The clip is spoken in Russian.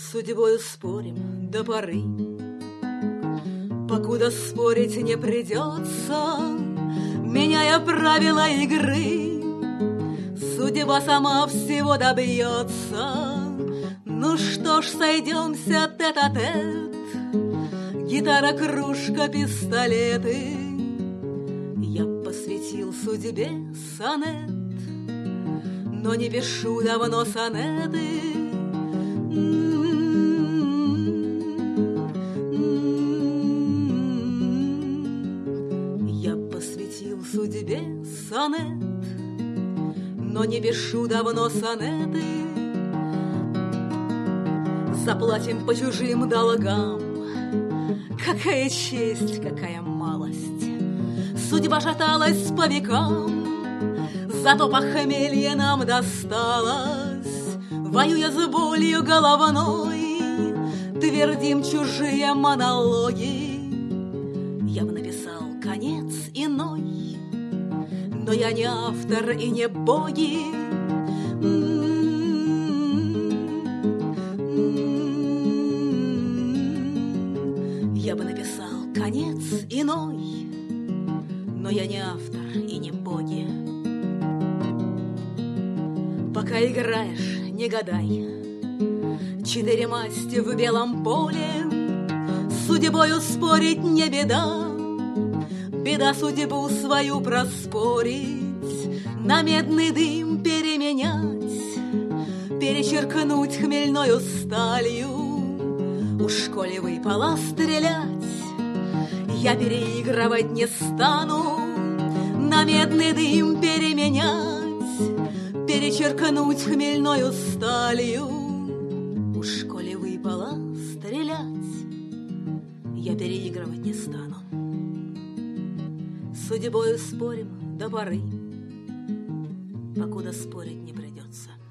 судьбою спорим до поры, покуда спорить не придется, меняя правила игры. Судьба сама всего добьется. Ну что ж, сойдемся тет-а-тет, гитара, кружка, пистолеты. Я посвятил судьбе сонет, но не пишу давно сонеты. Я посвятил судьбе сонет, но не пишу давно сонеты. Заплатим по чужим долгам. Какая честь, какая малость. Судьба шаталась по векам, зато похмелье нам досталось. Воюя с болью головной, твердим чужие монологи. Я бы написал конец иной, но я не автор и не боги. Я бы написал конец иной, но я не автор и не боги. Пока играешь, не гадай. 4 масти в белом поле, с судьбою спорить не беда. Беда судьбу свою проспорить, на медный дым переменять, перечеркнуть хмельною сталью. Уж коли выпало стрелять, я переигрывать не стану, на медный дым переменять, перечеркнуть хмельною сталью. Уж коли выпало стрелять, я переигрывать не стану. С судьбою спорим до поры, покуда спорить не придется.